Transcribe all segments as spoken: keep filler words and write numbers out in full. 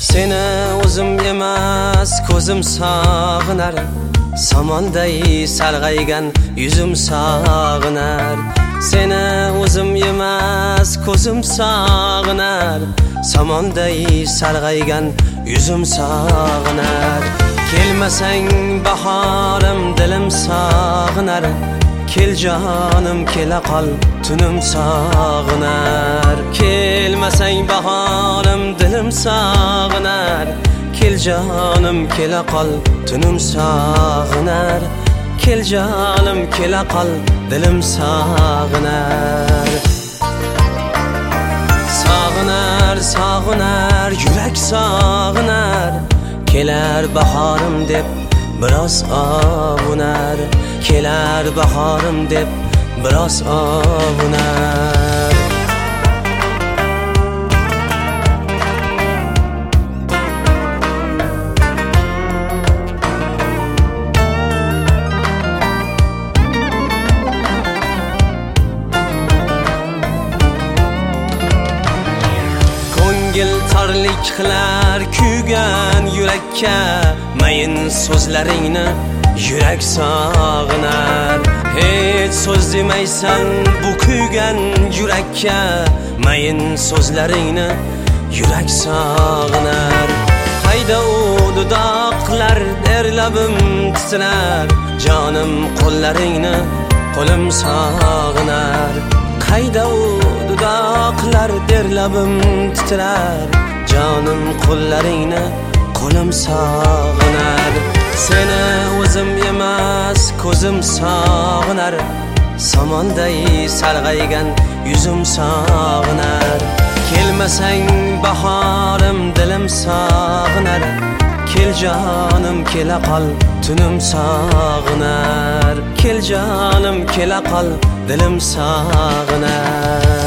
Seni o'zim emas ko'zim sog'inar, somonday sarg'aygan yuzim sog'inar. Seni o'zim emas ko'zim sog'inar, somonday sarg'aygan yuzim sog'inar. Kelmasang bahorim dilim sog'inar, kel jonim kela qol tunim sog'inar. Kelmasang bahorim dilim sog'inar, kel jonim kela qol tunim sog'inar. Kel jonim kela qol dilim sog'inar. Sog'inar, sog'inar, yurak sog'inar, kelar bahorim deb biroz ovunar. Kelar bahorim deb biroz ovunar. Ko'ngil torlik qilar kuygan yurakka, mayin so'zlaringni yurak sog'inar. Hech so'z demaysan bu kuygan yurakka, mayin so'zlaringni yurak sog'inar. Qayda u dudoqlar der labim titrar, jonim qo'llaringni qo'lim sog'inar. Qayda u dudoqlar der labim titrar, jonim qo'llaringni qo'lim sog'inar. Seni o'zim emas ko'zim sog'inar, somonday sarg'aygan yuzim sog'inar. Kelmasang bahorim dilim sog'inar, kel jonim kela qol tunim sog'inar. Kel jonim kela qol dilim sog'inar.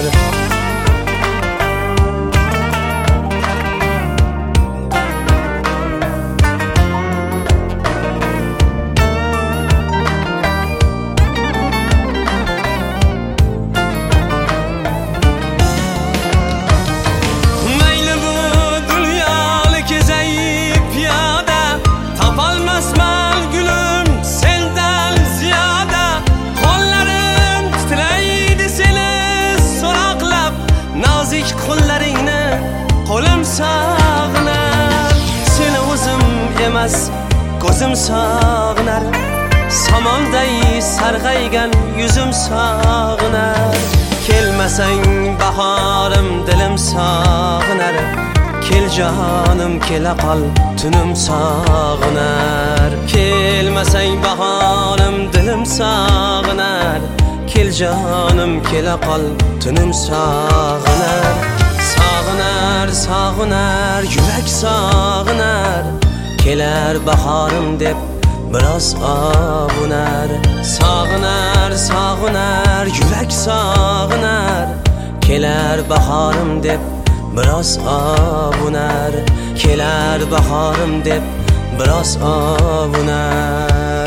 Qo'llaringni qo'lim sog'inar. Seni o'zim emas ko'zim sog'inar, somonday sarg'aygan yuzim sog'inar. Kelmasang bahorim dilim sog'inar, kel jonim kela qol tunim sog'inar. Kelmasang bahorim dilim sog'inar, kel jonim kela qol tunim sog'inar. Sog'inar, sog'inar, yurak sog'inar, kelar bahorim deb biroz ovunar. Sog'inar, sog'inar, yurak sog'inar, kelar bahorim deb biroz ovunar. Kelar bahorim deb biroz ovunar.